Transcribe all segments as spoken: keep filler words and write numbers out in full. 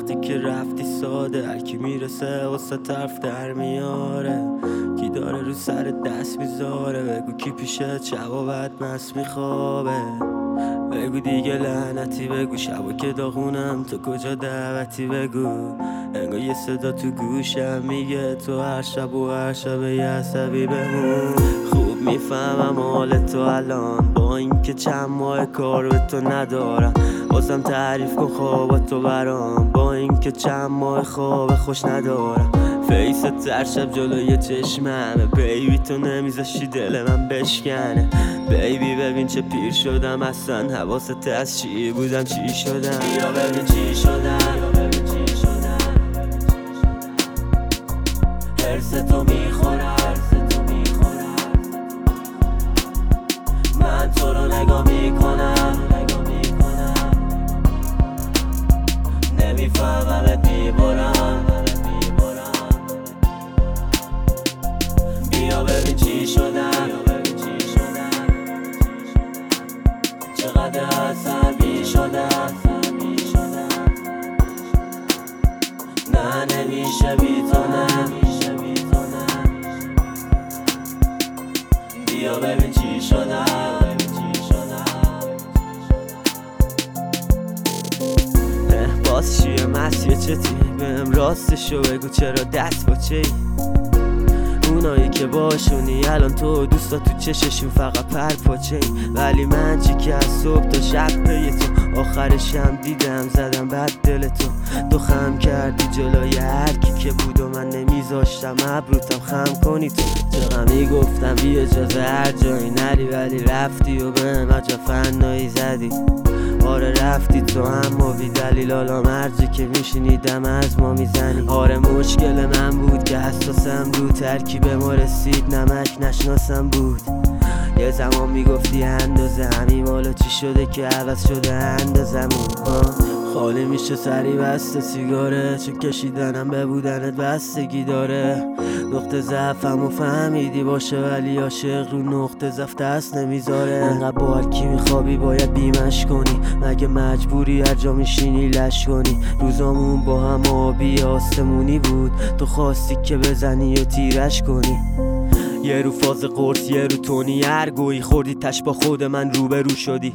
وقتی که رفتی ساده، هر کی میرسه واسه طرف در میاره. کی داره رو سر دست میذاره؟ بگو کی پیشه شبا بد مست میخوابه. بگو دیگه لعنتی، بگو شبا که داغونم تو کجا دعوتی. بگو انگار یه صدا تو گوشم میگه تو هر شب و هر شب یه عصبی بمون. خوب میفهمم حال تو الان، با اینکه چند ماه کار به تو ندارم. بازم تعریف کن خواب تو برام، با اینکه چند ماه خواب خوش ندارم. فیست هر شب جلوی چشممه، بیبی تو نمیذاشی دل من بشکنه. بیبی ببین چه پیر شدم، اصلا حواست از چی بودم چی شدم. بیا ببین چی شدم، هرس تو میخورم، من تو رو نگاه میکنم، نمیفهممت میبرم. بیا ببین چی شدم، چقدر عصبی شدم. نه نمیشه بی تو، نه بیا ببین چی شدم. باز چیه مسیه چتی؟ بهم راستشو بگو، چرا دست با چی؟ اونایی که باشونی الان تو دوستا تو چششون فقط پر پاچه، ولی من چی که از صبح تا شب پی تو، آخرشم دیدم زدم بد دل تو. تو خم کردی جلوی هر کی که بود و من نمیذاشتم ابروتم خم کنی تو. چقدر میگفتم بی اجازه هر جایی نری، ولی رفتی و بهم عجب فنایی زدی. آره رفتی تو اما بی دلیل، حالا مرزی که میشنیدم از ما میزنی. آره مشکل من بود که حساسم رو ترکیب ما رسید، نمک نشناسم بود. یه زمان میگفتی اندازه همین، حالا چی شده که عوض شده اندازمون؟ خالی میشه سری بسته سیگاره، چون کشیدنم به بودنت بستگی داره. نقطه ضعفم و فهمیدی باشه، ولی عاشق رو نقطه ضعف دست نمیذاره. انقدر با هر کی میخوابی باید بیمش کنی، مگه مجبوری هر جا میشینی لش کنی؟ روزامون با هم آبی آسمونی بود، تو خواستی که بزنی و تیرش کنی. یه رو فاز قرص یه رو تونی، هر گویی خوردی تش با خود من روبرو شدی.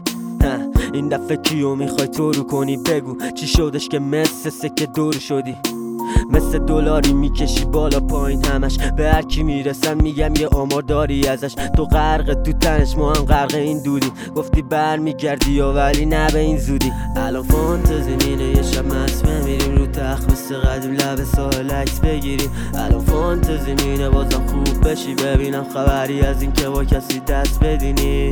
این دفعه کیو میخوای تو رو کنی؟ بگو چی شدش که مثل سکه دور شدی؟ مثل دلاری میکشی بالا پایین همش، به هر کی میرسم میگم یه آمار داری ازش. تو غرق تو تنش، ما هم غرق این دودی. گفتی بر میگردی یا ولی نه به این زودی. الان فانتزی مینه یه شب مست میریم رو تخت مثل قدیم لب ساحل عکس بگیریم. الان فانتزی مینه بازم خوب بشی، ببینم خبری از این که با کسی دست بدینی.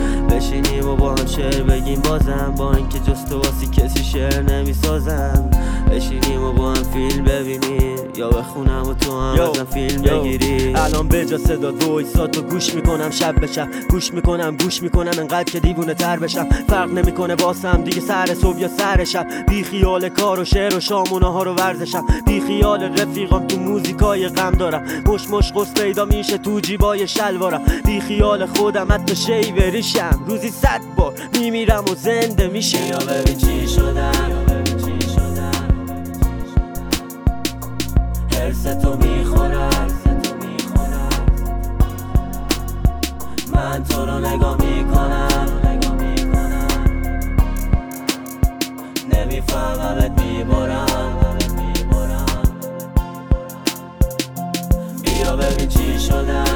بشینیم و با هم شعر بگیم بازم، با اینکه جز تو واسی کسی شعر نمیسازم. بشینیم و با هم فیلم ببینیم، یا بخونم و تو هم ازم فیلم بگیری. الان به جا صدا وایساتو گوش میکنم شب به شب، گوش میکنم گوش میکنم انقدر که دیوونه تر بشم. فرق نمیکنه واسم دیگه سر صبح یا سر شب، بی خیال کار و شعر و شامونه ها رو ورزشم. بی خیال رفیقام تو موزیکای غم دارم، مش مش قص پیدا میشه تو جیبای شلوارم. بی خیال خودم حتی شیوریشم، روزی صد بار میمیرم و زنده میشه. بیا ببین چی شدم، هرس تو میخورم، من تو رو نگاه میکنم، نمیفهممت میبرم. بیا ببین چی شدم،